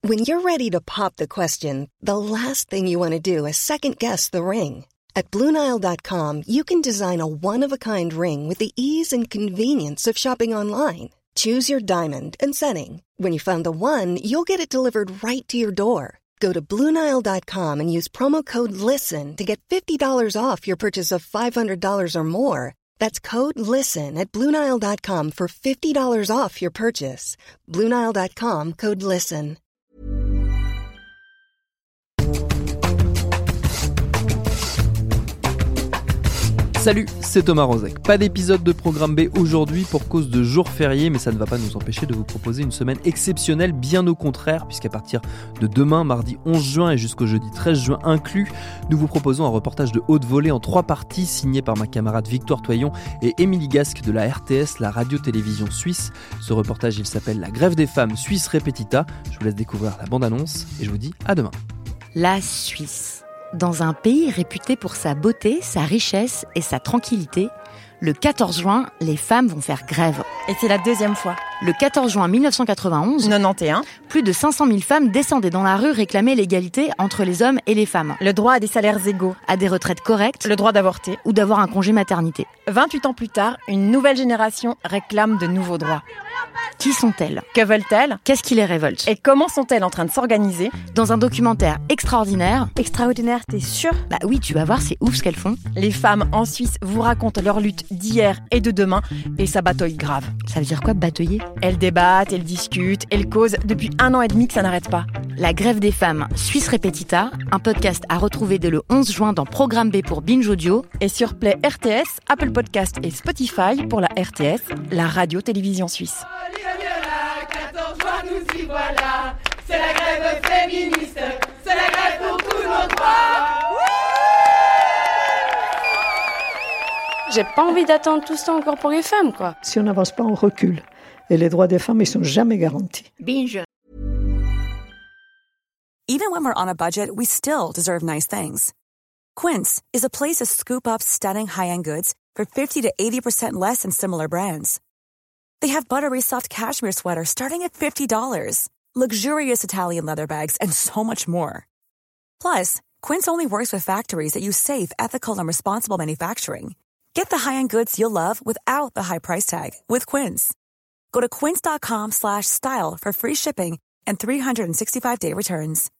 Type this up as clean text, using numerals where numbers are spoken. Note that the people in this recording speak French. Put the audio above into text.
When you're ready to pop the question, the last thing you want to do is second-guess the ring. At BlueNile.com, you can design a one-of-a-kind ring with the ease and convenience of shopping online. Choose your diamond and setting. When you find the one, you'll get it delivered right to your door. Go to BlueNile.com and use promo code LISTEN to get $50 off your purchase of $500 or more. That's code LISTEN at BlueNile.com for $50 off your purchase. BlueNile.com, code LISTEN. Salut, c'est Thomas Rozek. Pas d'épisode de Programme B aujourd'hui pour cause de jour férié, mais ça ne va pas nous empêcher de vous proposer une semaine exceptionnelle, bien au contraire, puisqu'à partir de demain, mardi 11 juin et jusqu'au jeudi 13 juin inclus, nous vous proposons un reportage de haute volée en 3 parties, signé par ma camarade Victoire Toyon et Émilie Gasque de la RTS, la radio-télévision suisse. Ce reportage, il s'appelle La grève des femmes Suisse Repetita. Je vous laisse découvrir la bande-annonce et je vous dis à demain. La Suisse. Dans un pays réputé pour sa beauté, sa richesse et sa tranquillité, le 14 juin, les femmes vont faire grève. Et c'est la deuxième fois. Le 14 juin 1991, plus de 500 000 femmes descendaient dans la rue réclamer l'égalité entre les hommes et les femmes. Le droit à des salaires égaux, à des retraites correctes, le droit d'avorter ou d'avoir un congé maternité. 28 ans plus tard, une nouvelle génération réclame de nouveaux droits. Qui sont-elles ? Que veulent-elles ? Qu'est-ce qui les révolte ? Et comment sont-elles en train de s'organiser ? Dans un documentaire extraordinaire. Extraordinaire, t'es sûre ? Bah oui, tu vas voir, c'est ouf ce qu'elles font. Les femmes en Suisse vous racontent leur lutte d'hier et de demain, et ça bataille grave. Ça veut dire quoi, batailler ? Elles débattent, elles discutent, elles causent depuis 1 an et demi que ça n'arrête pas. La grève des femmes Suisse Repetita, un podcast à retrouver dès le 11 juin dans Programme B pour Binge Audio et sur Play RTS, Apple Podcast et Spotify pour la RTS, la radio-télévision suisse. 14 juin, nous y voilà. C'est la grève féministe, c'est la grève pour tous nos droits. J'ai pas envie d'attendre tout ça encore pour les femmes, quoi. Si on n'avance pas, on recule. Et les droits des femmes, ils sont jamais garantis. Binge. Even when we're on a budget, we still deserve nice things. Quince is a place to scoop up stunning high-end goods for 50 to 80% less than similar brands. They have buttery soft cashmere sweaters starting at $50, luxurious Italian leather bags, and so much more. Plus, Quince only works with factories that use safe, ethical, and responsible manufacturing. Get the high-end goods you'll love without the high price tag with Quince. Go to quince.com/style for free shipping and 365-day returns.